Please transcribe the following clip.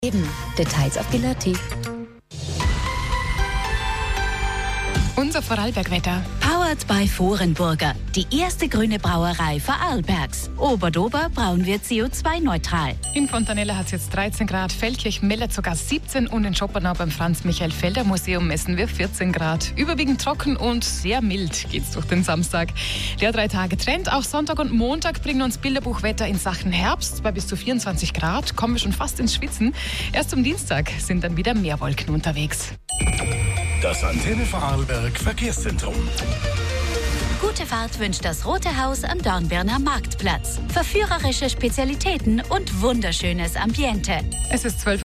Eben. Details auf Gelati. Unser Vorarlbergwetter. Powered by Vorenburger, die erste grüne Brauerei Vorarlbergs. Oberdober brauen wir CO2-neutral. In Fontanella hat es jetzt 13 Grad, Feldkirch meldet sogar 17 und in Schopenau beim Franz-Michael-Felder-Museum messen wir 14 Grad. Überwiegend trocken und sehr mild geht's durch den Samstag. Der 3-Tage-Trend, auch Sonntag und Montag bringen uns Bilderbuchwetter in Sachen Herbst. Bei bis zu 24 Grad kommen wir schon fast ins Schwitzen. Erst am Dienstag sind dann wieder mehr Wolken unterwegs. Das Antenne Vorarlberg Verkehrszentrum. Gute Fahrt wünscht das Rote Haus am Dornbirner Marktplatz. Verführerische Spezialitäten und wunderschönes Ambiente. Es ist 12